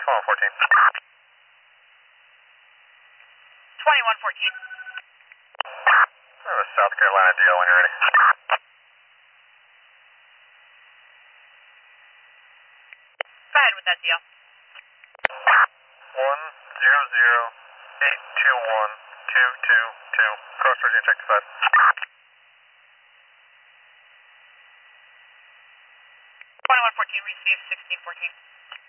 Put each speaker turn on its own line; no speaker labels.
Come on, 14.
2114.
We have a South Carolina deal when you're ready.
Go ahead with that deal.
100821222. Cross Virginia, check the 5.
2114, receive 1614.